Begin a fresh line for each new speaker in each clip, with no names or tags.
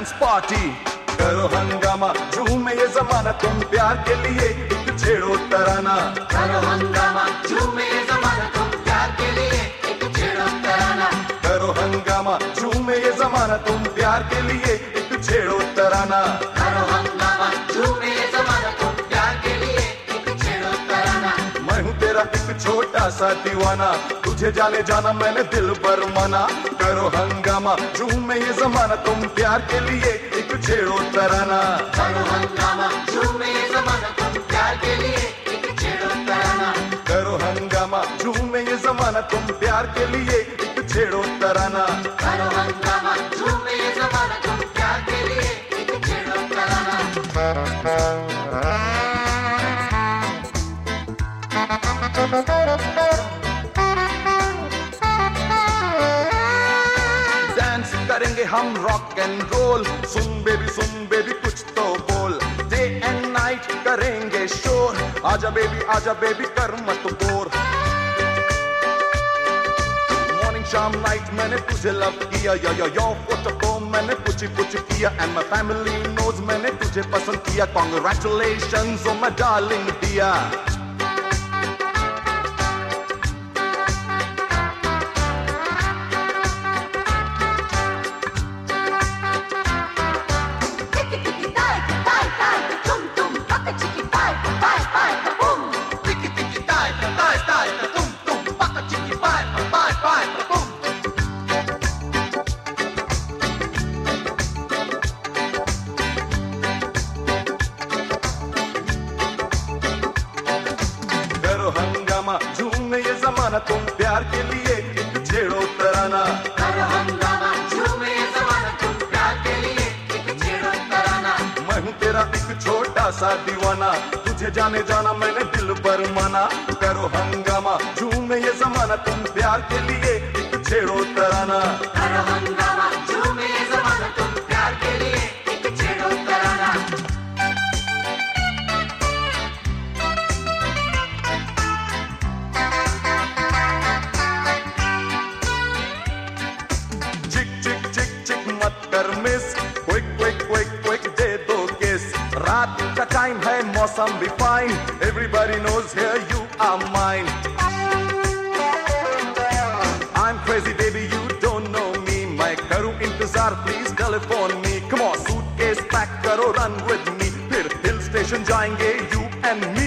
Dance party. करो हंगामा झूमे ये जमाना तुम प्यार के लिए एक छेड़ो तराना।
करो हंगामा झूमे ये जमाना तुम प्यार के लिए एक छेड़ो तराना।
करो हंगामा झूमे ये जमाना तुम प्यार के लिए एक छेड़ो तराना।
करो हंगामा झूमे ये जमाना तुम प्यार के लिए एक छेड़ो तराना।
मैं हूँ तेरा एक छोटा सा दीवाना, तुझे जाने जाना मैंने दिल पर माना। करो हंगामा झूमे ये जमाना तुम प्यार के लिए एक छेड़ो तराना।
करो हंगामा झूमे ये जमाना तुम प्यार के लिए एक छेड़ो तराना।
करो हंगामा झूमे ये जमाना तुम प्यार के लिए एक छेड़ो तराना।
करो हंगामा झूमे ये जमाना तुम प्यार के लिए एक छेड़ो तराना।
डांस करेंगे हम रॉक एंड रोल, सुन बेबी कुछ तो बोल। डे एंड नाइट करेंगे शोर, आजा बेबी कर मत बोर। मॉर्निंग शाम नाइट मैंने तुझे लव किया, यो फोटो को मैंने पुछ किया। एंड माय फैमिली नोज मैंने तुझे पसंद किया। कांग्रेचुलेशंस ओ माय डार्लिंग डिया। झूमे ये जमाना तुम प्यार के लिए एक छेड़ो तराना।
करो हंगामा झूमे ये जमाना तुम प्यार के लिए एक छेड़ो तराना।
मैं हूँ तेरा एक छोटा सा दीवाना, तुझे जाने जाना मैंने दिल पर माना। करो हंगामा झूमे ये जमाना तुम प्यार के लिए एक छेड़ो तराना।
करो हंगामा झूमे ये जमाना तुम प्यार के लिए एक छेड़ो तराना। क्विक दे दो किस। रात का टाइम है मौसम भी fine, everybody knows here you are mine. I am crazy baby you don't know me, मैं करूं इंतजार please telephone me. Come on suitcase pack करो रन विद मी, फिर हिल स्टेशन जाएंगे यू एंड मी।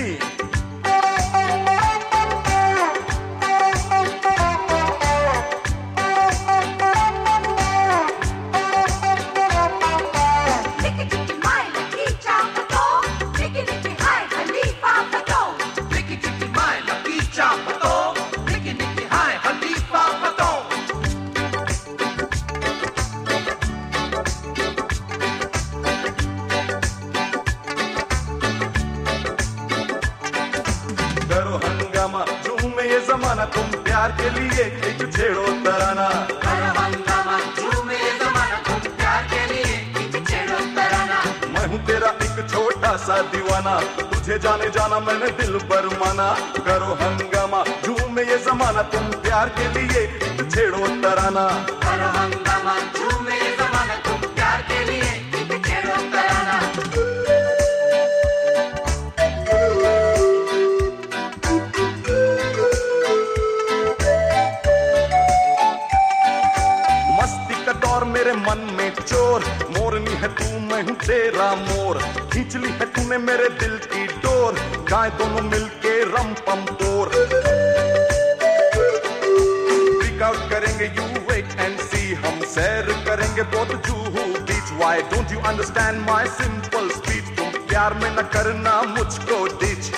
जमाना तुम प्यार के लिए एक छेड़ो तराना। करो हंगामा झूमे ये जमाना तुम प्यार के लिए एक छेड़ो तराना।
मैं हूँ तेरा एक छोटा सा दीवाना, तुझे जाने जाना मैंने दिल पर माना। करो हंगामा झूमे ये जमाना तुम प्यार के लिए एक छेड़ो तराना।
करो हंगामा झूमे ये जमाना तुम प्यार के लिए एक छेड़ो तराना।
मेरे मन में चोर, मोरनी है तू मैं हूँ तेरा मोर। खींच ली है तूने मेरे दिल की डोर, गाए दोनों मिलके रम पम पोर। ब्रेक आउट करेंगे यू वेट एंड सी, हम सैर करेंगे both Juhu beach. Why don't you understand my simple speech, तुम प्यार में न करना मुझको डिच।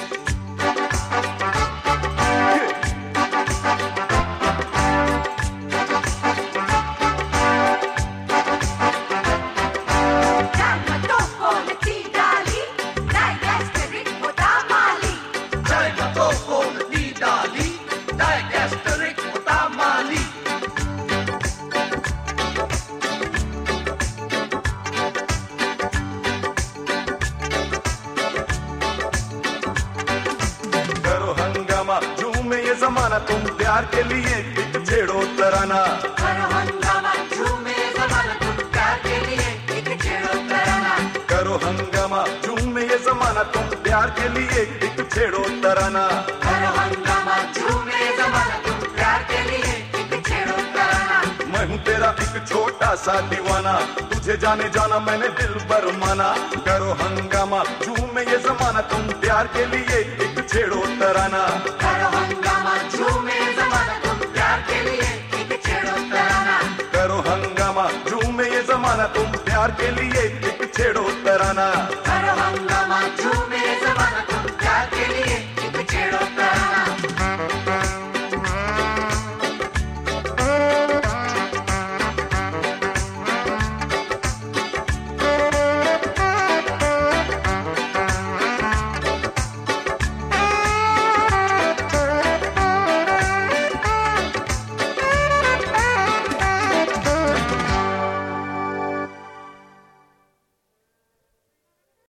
जमाना तुम प्यार के लिए एक छेड़ो तराना।
करो हंगामा झूमे जमाना तुम प्यार के लिए एक छेड़ो
के लिए एक छेड़ो तराना।
करो हंगामा झूमे जमाना तुम प्यार के लिए एक छेड़ो तराना।
मैं हूँ तेरा एक छोटा सा दीवाना, तुझे जाने जाना मैंने दिल भर माना। करो हंगामा झूमे ये जमाना तुम प्यार के लिए एक छेड़ो तराना।
करो हंगामा झूमे जमाना तुम प्यार के लिए एक छेड़ो तराना।
करो हंगामा झूमे ये जमाना तुम प्यार के लिए एक छेड़ो तराना।
करो हंगामा झूमे जमाना तुम प्यार के लिए